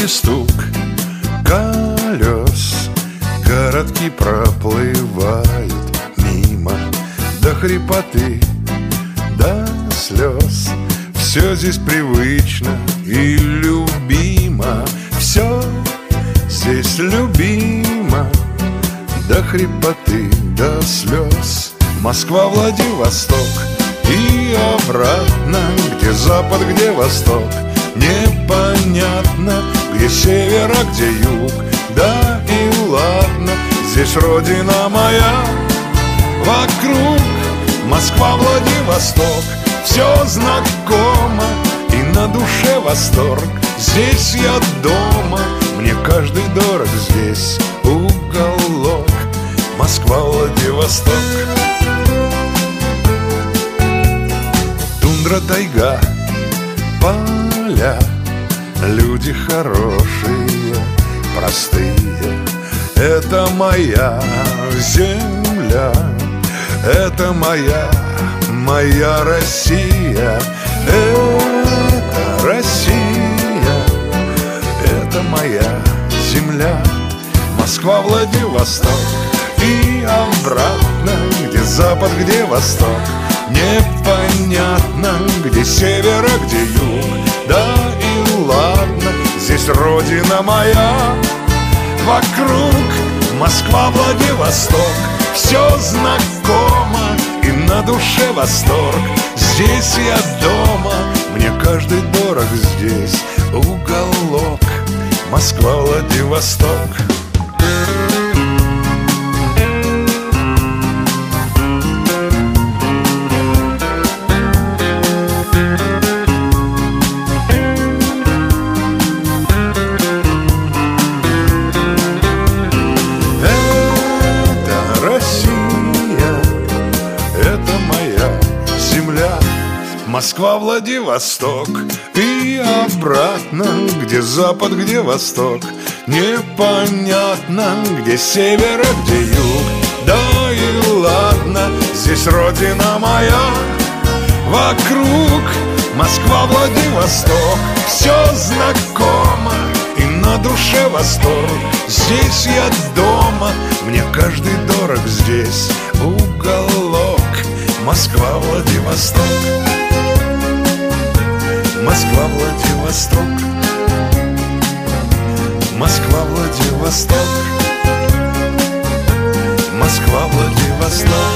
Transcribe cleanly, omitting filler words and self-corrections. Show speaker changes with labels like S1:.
S1: Тихий стук колес, городки проплывают мимо, до хрипоты, до слез. Все здесь привычно и любимо, все здесь любимо, до хрипоты, до слез. Москва, Владивосток и обратно, где запад, где восток. Непонятно, где север, а где юг. Да и ладно, здесь родина моя. Вокруг Москва, Владивосток, все знакомо и на душе восторг. Здесь я дома, мне каждый дорог. Здесь уголок Москва, Владивосток. Тундра, тайга, поля, люди хорошие, простые. Это моя земля, это моя Россия. Это Россия, это моя земля. Москва, Владивосток и обратно, где запад, где восток. Непонятно, где север, а где юг. Да и ладно, здесь родина моя. Вокруг Москва, Владивосток, все знакомо и на душе восторг. Здесь я дома, мне каждый дорог. Здесь уголок Москва, Владивосток. Москва, Владивосток и обратно, где запад, где восток. Непонятно, где север, а где юг. Да и ладно, здесь родина моя. Вокруг Москва, Владивосток, все знакомо и на душе восторг. Здесь я дома, мне каждый дорог. Здесь уголок Москва, Владивосток. Москва, Владивосток, Москва, Владивосток, Москва, Владивосток.